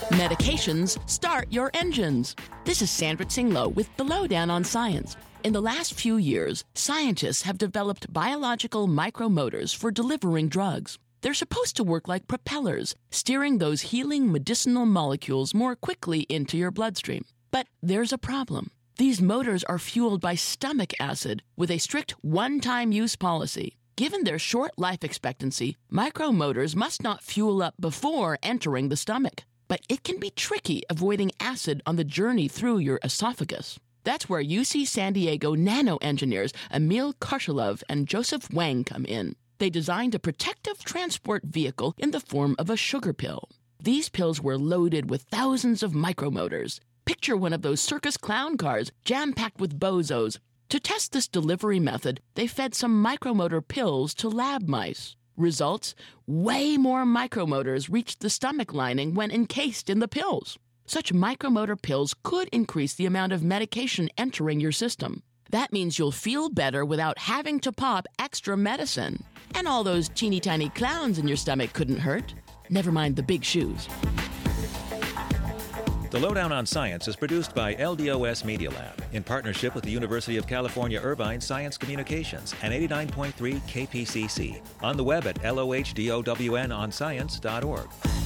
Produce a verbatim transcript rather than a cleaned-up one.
Medications start your engines. This is Sandra Tsinglo with The Lowdown on Science. In the last few years, scientists have developed biological micromotors for delivering drugs. They're supposed to work like propellers, steering those healing medicinal molecules more quickly into your bloodstream. But there's a problem. These motors are fueled by stomach acid with a strict one-time use policy. Given their short life expectancy, micromotors must not fuel up before entering the stomach. But it can be tricky avoiding acid on the journey through your esophagus. That's where U C San Diego nano-engineers Emil Karshelov and Joseph Wang come in. They designed a protective transport vehicle in the form of a sugar pill. These pills were loaded with thousands of micromotors. Picture one of those circus clown cars jam-packed with bozos. To test this delivery method, they fed some micromotor pills to lab mice. Results? Way more micromotors reached the stomach lining when encased in the pills. Such micromotor pills could increase the amount of medication entering your system. That means you'll feel better without having to pop extra medicine. And all those teeny tiny clowns in your stomach couldn't hurt. Never mind the big shoes. The Lowdown on Science is produced by L D O S Media Lab in partnership with the University of California Irvine Science Communications and eighty-nine point three K P C C. On the web at L O H D O W N on science dot org.